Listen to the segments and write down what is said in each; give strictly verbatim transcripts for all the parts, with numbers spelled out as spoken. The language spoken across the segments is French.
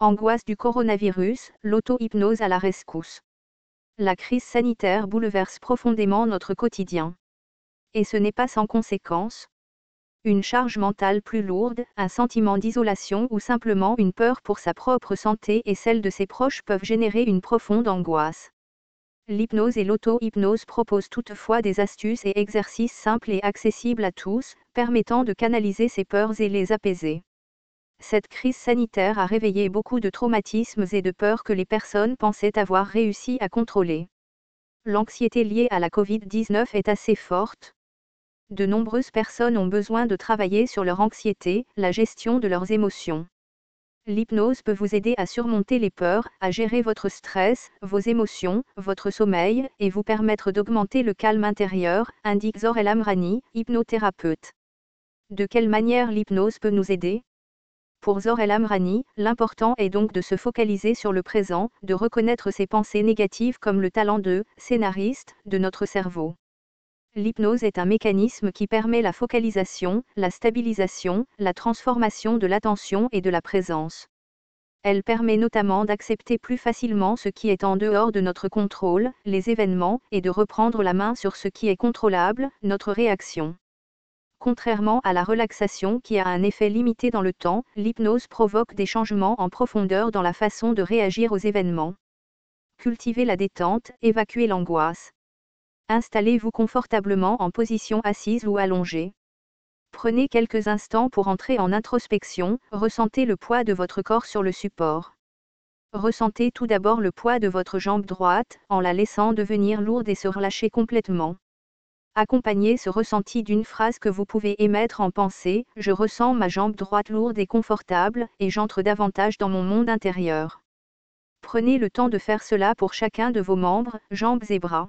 Angoisse du coronavirus, l'auto-hypnose à la rescousse. La crise sanitaire bouleverse profondément notre quotidien. Et ce n'est pas sans conséquence. Une charge mentale plus lourde, un sentiment d'isolation ou simplement une peur pour sa propre santé et celle de ses proches peuvent générer une profonde angoisse. L'hypnose et l'auto-hypnose proposent toutefois des astuces et exercices simples et accessibles à tous, permettant de canaliser ces peurs et les apaiser. Cette crise sanitaire a réveillé beaucoup de traumatismes et de peurs que les personnes pensaient avoir réussi à contrôler. L'anxiété liée à la covid dix-neuf est assez forte. De nombreuses personnes ont besoin de travailler sur leur anxiété, la gestion de leurs émotions. L'hypnose peut vous aider à surmonter les peurs, à gérer votre stress, vos émotions, votre sommeil, et vous permettre d'augmenter le calme intérieur, indique Zor El Amrani, hypnothérapeute. De quelle manière l'hypnose peut nous aider ? Pour Zor El Amrani, l'important est donc de se focaliser sur le présent, de reconnaître ses pensées négatives comme le talent de scénariste de notre cerveau. L'hypnose est un mécanisme qui permet la focalisation, la stabilisation, la transformation de l'attention et de la présence. Elle permet notamment d'accepter plus facilement ce qui est en dehors de notre contrôle, les événements, et de reprendre la main sur ce qui est contrôlable, notre réaction. Contrairement à la relaxation qui a un effet limité dans le temps, l'hypnose provoque des changements en profondeur dans la façon de réagir aux événements. Cultivez la détente, évacuez l'angoisse. Installez-vous confortablement en position assise ou allongée. Prenez quelques instants pour entrer en introspection, ressentez le poids de votre corps sur le support. Ressentez tout d'abord le poids de votre jambe droite, en la laissant devenir lourde et se relâcher complètement. Accompagnez ce ressenti d'une phrase que vous pouvez émettre en pensée, « Je ressens ma jambe droite lourde et confortable, et j'entre davantage dans mon monde intérieur ». Prenez le temps de faire cela pour chacun de vos membres, jambes et bras.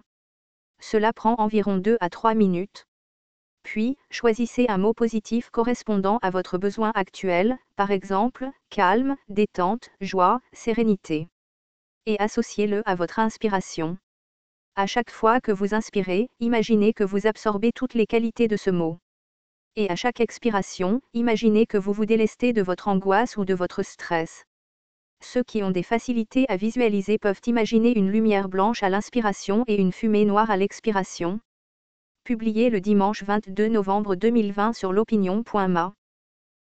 Cela prend environ deux à trois minutes. Puis, choisissez un mot positif correspondant à votre besoin actuel, par exemple, calme, détente, joie, sérénité. Et associez-le à votre inspiration. À chaque fois que vous inspirez, imaginez que vous absorbez toutes les qualités de ce mot. Et à chaque expiration, imaginez que vous vous délestez de votre angoisse ou de votre stress. Ceux qui ont des facilités à visualiser peuvent imaginer une lumière blanche à l'inspiration et une fumée noire à l'expiration. Publié le dimanche vingt-deux novembre deux mille vingt sur l'opinion point m a.